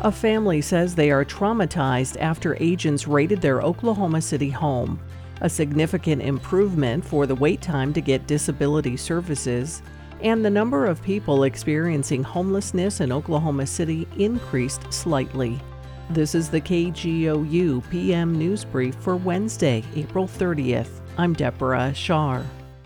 A family says they are traumatized after agents raided their Oklahoma City home. A significant improvement for the wait time to get disability services, and the number of people experiencing homelessness in Oklahoma City increased slightly. This is the KGOU PM News Brief for Wednesday, April 30th. I'm Deborah Shar.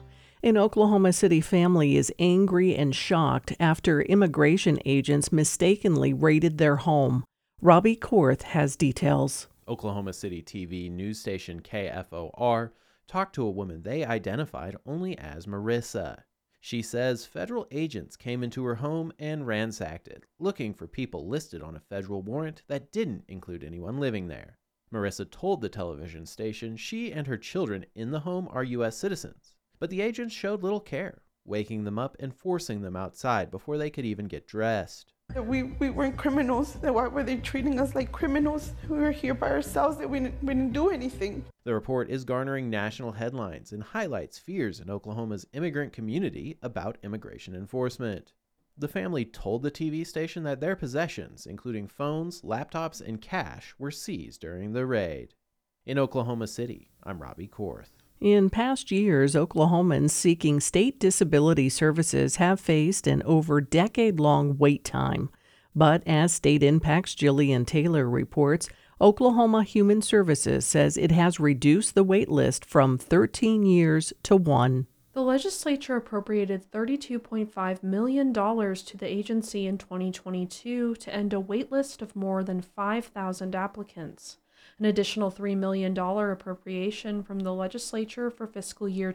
An Oklahoma City family is angry and shocked after immigration agents mistakenly raided their home. Robbie Korth has details. Oklahoma City TV news station KFOR talked to a woman they identified only as Marissa. She says federal agents came into her home and ransacked it, looking for people listed on a federal warrant that didn't include anyone living there. Marissa told the television station she and her children in the home are U.S. citizens. But the agents showed little care, waking them up and forcing them outside before they could even get dressed. We weren't criminals. Why were they treating us like criminals? We were here by ourselves. We didn't do anything. The report is garnering national headlines and highlights fears in Oklahoma's immigrant community about immigration enforcement. The family told the TV station that their possessions, including phones, laptops, and cash, were seized during the raid. In Oklahoma City, I'm Robbie Korth. In past years, Oklahomans seeking state disability services have faced an over decade-long wait time. But as State Impact's Jillian Taylor reports, Oklahoma Human Services says it has reduced the wait list from 13 years to 1. The legislature appropriated $32.5 million to the agency in 2022 to end a wait list of more than 5,000 applicants. An additional $3 million appropriation from the legislature for fiscal year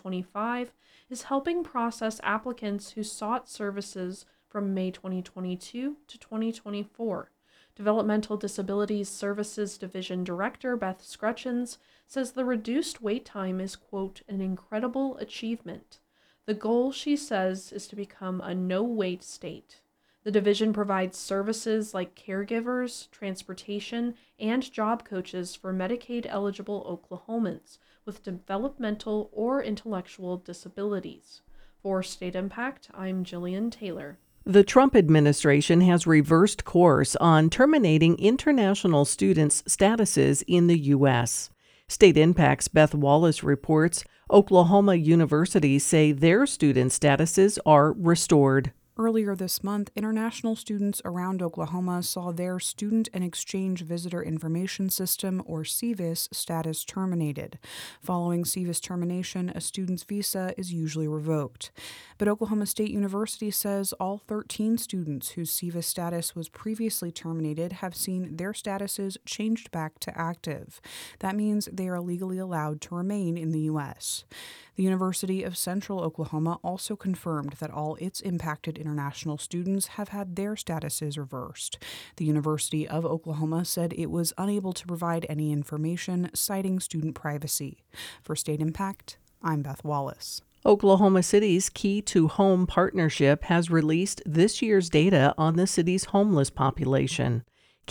2025 is helping process applicants who sought services from May 2022 to 2024. Developmental Disabilities Services Division Director Beth Scrutchins says the reduced wait time is, quote, an incredible achievement. The goal, she says, is to become a no-wait state. The division provides services like caregivers, transportation, and job coaches for Medicaid-eligible Oklahomans with developmental or intellectual disabilities. For State Impact, I'm Jillian Taylor. The Trump administration has reversed course on terminating international students' statuses in the U.S. State Impact's Beth Wallace reports Oklahoma universities say their student statuses are restored. Earlier this month, international students around Oklahoma saw their Student and Exchange Visitor Information System, or SEVIS, status terminated. Following SEVIS termination, a student's visa is usually revoked. But Oklahoma State University says all 13 students whose SEVIS status was previously terminated have seen their statuses changed back to active. That means they are legally allowed to remain in the U.S. The University of Central Oklahoma also confirmed that all its impacted international students have had their statuses reversed. The University of Oklahoma said it was unable to provide any information, citing student privacy. For State Impact, I'm Beth Wallace. Oklahoma City's Key to Home partnership has released this year's data on the city's homeless population.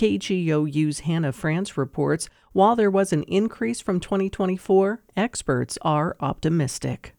KGOU's Hannah France reports, while there was an increase from 2024, experts are optimistic.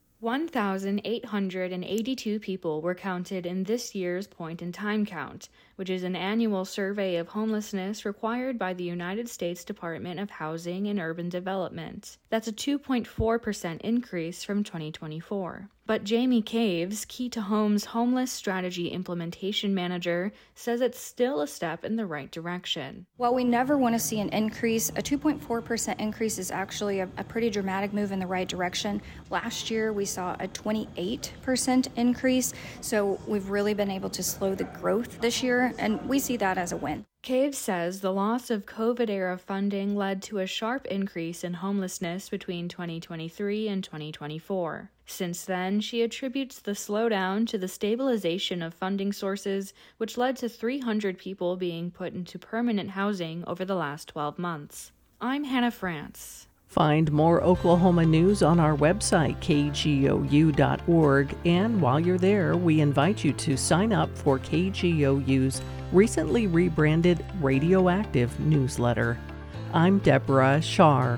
1,882 people were counted in this year's point-in-time count, which is an annual survey of homelessness required by the United States Department of Housing and Urban Development. That's a 2.4% increase from 2024. But Jamie Caves, Key to Home's Homeless Strategy Implementation Manager, says it's still a step in the right direction. While we never want to see an increase, a 2.4% increase is actually a pretty dramatic move in the right direction. Last year, we saw a 28% increase, so we've really been able to slow the growth this year, and we see that as a win. Caves says the loss of COVID-era funding led to a sharp increase in homelessness between 2023 and 2024. Since then, she attributes the slowdown to the stabilization of funding sources, which led to 300 people being put into permanent housing over the last 12 months. I'm Hannah France. Find more Oklahoma news on our website, kgou.org, and while you're there, we invite you to sign up for KGOU's recently rebranded Radioactive newsletter. I'm Deborah Shar.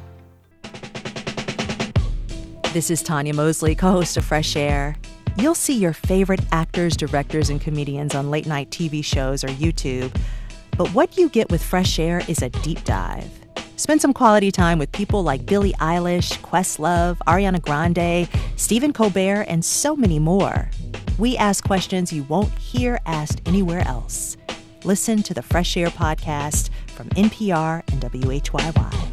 This is Tanya Mosley, co-host of Fresh Air. You'll see your favorite actors, directors, and comedians on late-night TV shows or YouTube. But what you get with Fresh Air is a deep dive. Spend some quality time with people like Billie Eilish, Questlove, Ariana Grande, Stephen Colbert, and so many more. We ask questions you won't hear asked anywhere else. Listen to the Fresh Air podcast from NPR and WHYY.